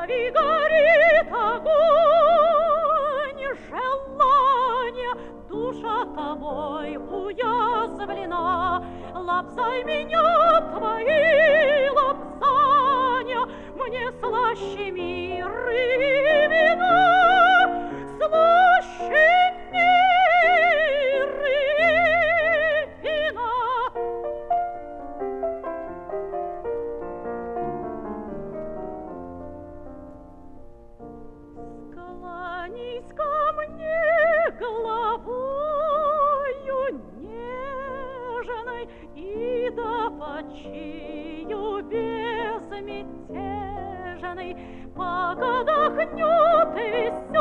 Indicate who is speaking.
Speaker 1: крови горит огонь желания, душа тобой уязвлена. Лапзай меня, твои лапзания, мне слаще мира и вина, слаще мира и вина. Склонись ко мне головою нежной и да почию безмятежной, пока дохнет весь